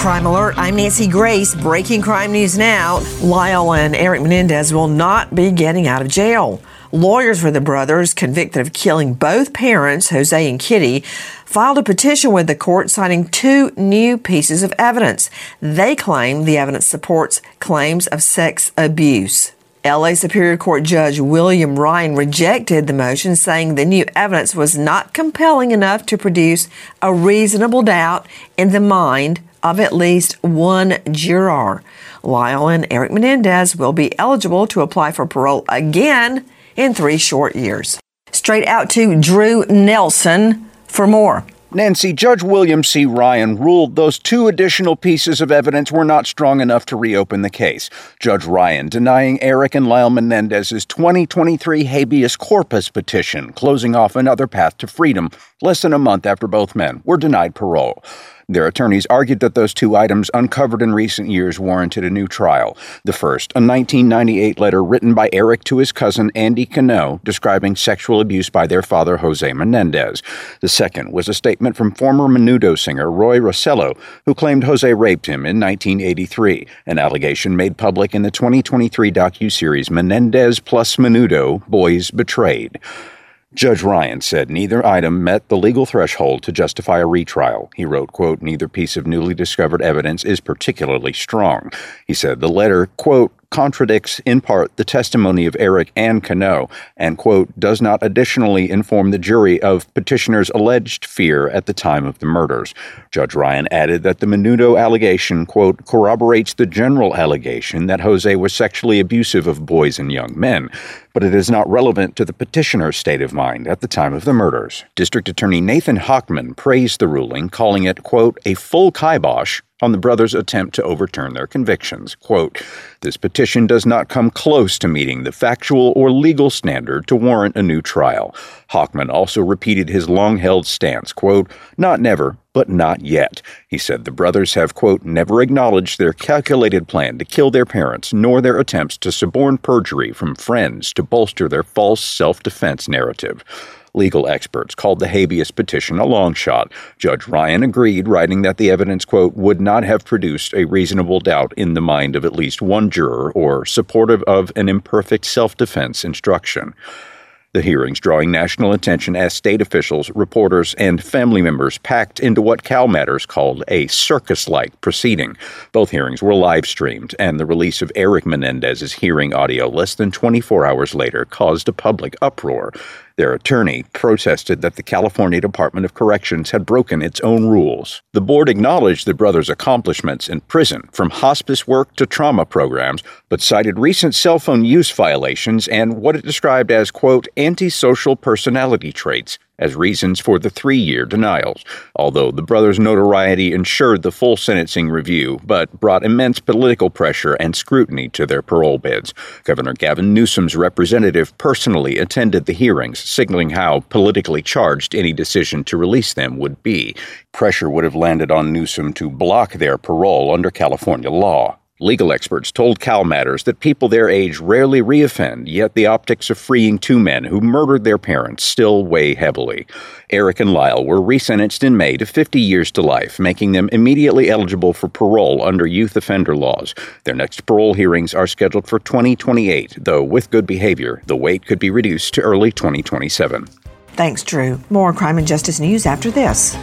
Crime Alert, I'm Nancy Grace. Breaking crime news now. Lyle and Eric Menendez will not be getting out of jail. Lawyers for the brothers, convicted of killing both parents, Jose and Kitty, filed a petition with the court citing two new pieces of evidence. They claim the evidence supports claims of sex abuse. LA Superior Court Judge William Ryan rejected the motion, saying the new evidence was not compelling enough to produce a reasonable doubt in the mind of at least one juror. Lyle and Eric Menendez will be eligible to apply for parole again in 3 short years. Straight out to Drew Nelson for more. Nancy, Judge William C. Ryan ruled those two additional pieces of evidence were not strong enough to reopen the case. Judge Ryan denying Eric and Lyle Menendez's 2023 habeas corpus petition, closing off another path to freedom less than a month after both men were denied parole. Their attorneys argued that those two items uncovered in recent years warranted a new trial. The first, a 1998 letter written by Eric to his cousin Andy Cano describing sexual abuse by their father, Jose Menendez. The second was a statement from former Menudo singer Roy Rossello, who claimed Jose raped him in 1983, an allegation made public in the 2023 docuseries Menendez plus Menudo, Boys Betrayed. Judge Ryan said neither item met the legal threshold to justify a retrial. He wrote, quote, neither piece of newly discovered evidence is particularly strong. He said the letter, quote, contradicts in part the testimony of Eric and Cano and, quote, does not additionally inform the jury of petitioner's alleged fear at the time of the murders. Judge Ryan added that the Menudo allegation, quote, corroborates the general allegation that Jose was sexually abusive of boys and young men, but it is not relevant to the petitioner's state of mind at the time of the murders. District Attorney Nathan Hochman praised the ruling, calling it, quote, a full kibosh on the brothers' attempt to overturn their convictions. Quote, this petition does not come close to meeting the factual or legal standard to warrant a new trial. Hochman also repeated his long-held stance, quote, not never, but not yet. He said the brothers have, quote, never acknowledged their calculated plan to kill their parents, nor their attempts to suborn perjury from friends to bolster their false self-defense narrative. Legal experts called the habeas petition a long shot. Judge Ryan agreed, writing that the evidence, quote, would not have produced a reasonable doubt in the mind of at least one juror or supportive of an imperfect self-defense instruction. The hearings drawing national attention as state officials, reporters, and family members packed into what Cal Matters called a circus-like proceeding. Both hearings were live-streamed, and the release of Eric Menendez's hearing audio less than 24 hours later caused a public uproar. Their attorney protested that the California Department of Corrections had broken its own rules. The board acknowledged the brothers' accomplishments in prison, from hospice work to trauma programs, but cited recent cell phone use violations and what it described as, quote, antisocial personality traits as reasons for the 3-year denials, although the brothers' notoriety ensured the full sentencing review, but brought immense political pressure and scrutiny to their parole bids. Governor Gavin Newsom's representative personally attended the hearings, signaling how politically charged any decision to release them would be. Pressure would have landed on Newsom to block their parole under California law. Legal experts told Cal Matters that people their age rarely reoffend, yet the optics of freeing two men who murdered their parents still weigh heavily. Eric and Lyle were resentenced in May to 50 years to life, making them immediately eligible for parole under youth offender laws. Their next parole hearings are scheduled for 2028, though with good behavior, the wait could be reduced to early 2027. Thanks, Drew. More crime and justice news after this.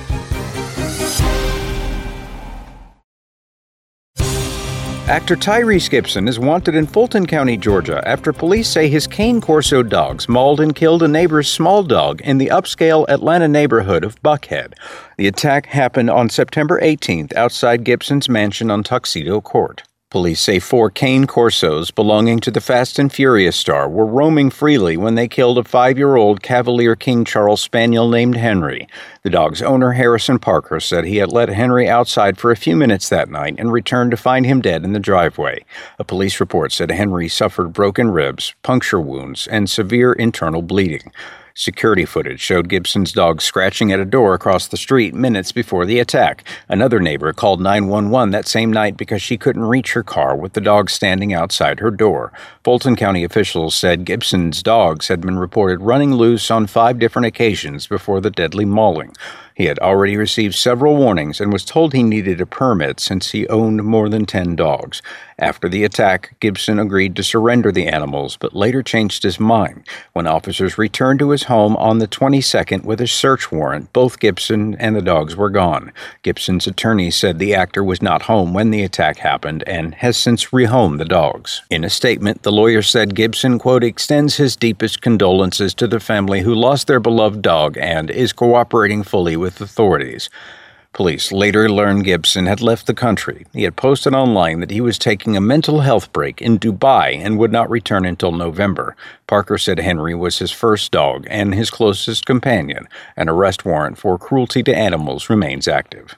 Actor Tyrese Gibson is wanted in Fulton County, Georgia, after police say his Cane Corso dogs mauled and killed a neighbor's small dog in the upscale Atlanta neighborhood of Buckhead. The attack happened on September 18th outside Gibson's mansion on Tuxedo Court. Police say 4 Cane Corsos belonging to the Fast and Furious star were roaming freely when they killed a 5-year-old Cavalier King Charles Spaniel named Henry. The dog's owner, Harrison Parker, said he had let Henry outside for a few minutes that night and returned to find him dead in the driveway. A police report said Henry suffered broken ribs, puncture wounds, and severe internal bleeding. Security footage showed Gibson's dog scratching at a door across the street minutes before the attack. Another neighbor called 911 that same night because she couldn't reach her car with the dog standing outside her door. Fulton County officials said Gibson's dogs had been reported running loose on 5 different occasions before the deadly mauling. He had already received several warnings and was told he needed a permit since he owned more than 10 dogs. After the attack, Gibson agreed to surrender the animals, but later changed his mind. When officers returned to his home on the 22nd with a search warrant, both Gibson and the dogs were gone. Gibson's attorney said the actor was not home when the attack happened and has since rehomed the dogs. In a statement, the lawyer said Gibson, quote, extends his deepest condolences to the family who lost their beloved dog and is cooperating fully with authorities. Police later learned Gibson had left the country. He had posted online that he was taking a mental health break in Dubai and would not return until November. Parker said Henry was his first dog and his closest companion. An arrest warrant for cruelty to animals remains active.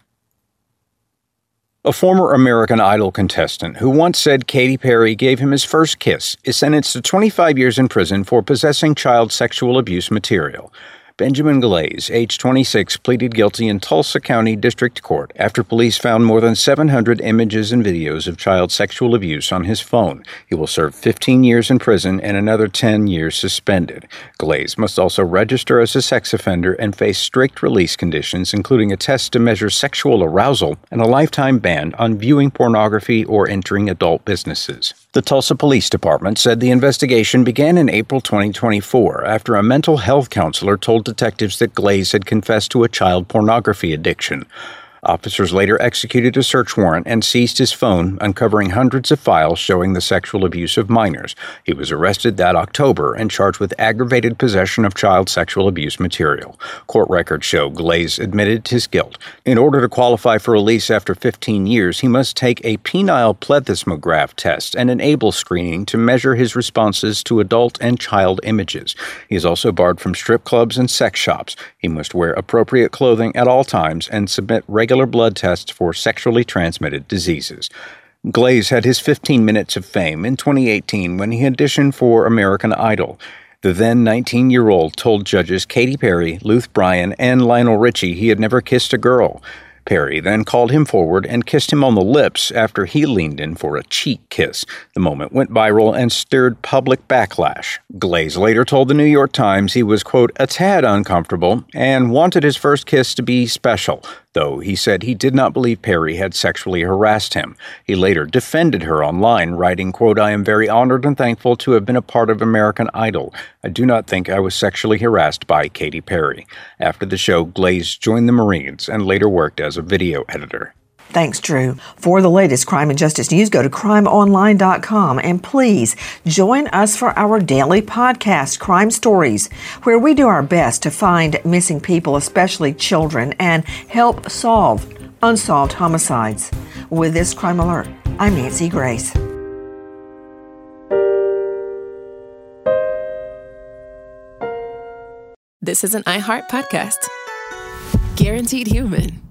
A former American Idol contestant who once said Katy Perry gave him his first kiss is sentenced to 25 years in prison for possessing child sexual abuse material. Benjamin Glaze, age 26, pleaded guilty in Tulsa County District Court after police found more than 700 images and videos of child sexual abuse on his phone. He will serve 15 years in prison and another 10 years suspended. Glaze must also register as a sex offender and face strict release conditions, including a test to measure sexual arousal and a lifetime ban on viewing pornography or entering adult businesses. The Tulsa Police Department said the investigation began in April 2024 after a mental health counselor told detectives that Glaze had confessed to a child pornography addiction. Officers later executed a search warrant and seized his phone, uncovering hundreds of files showing the sexual abuse of minors. He was arrested that October and charged with aggravated possession of child sexual abuse material. Court records show Glaze admitted his guilt. In order to qualify for release after 15 years, he must take a penile plethysmograph test and an ABLE screening to measure his responses to adult and child images. He is also barred from strip clubs and sex shops. He must wear appropriate clothing at all times and submit regular blood tests for sexually transmitted diseases. Glaze had his 15 minutes of fame in 2018 when he auditioned for American Idol. The then 19-year-old told judges Katy Perry, Luth Bryan, and Lionel Richie he had never kissed a girl. Perry then called him forward and kissed him on the lips after he leaned in for a cheek kiss. The moment went viral and stirred public backlash. Glaze later told the New York Times he was, quote, a tad uncomfortable and wanted his first kiss to be special, though he said he did not believe Perry had sexually harassed him. He later defended her online, writing, quote, I am very honored and thankful to have been a part of American Idol. I do not think I was sexually harassed by Katy Perry. After the show, Glaze joined the Marines and later worked as a video editor. Thanks, Drew. For the latest crime and justice news, go to crimeonline.com and please join us for our daily podcast, Crime Stories, where we do our best to find missing people, especially children, and help solve unsolved homicides. With this Crime Alert, I'm Nancy Grace. This is an iHeart podcast. Guaranteed Human.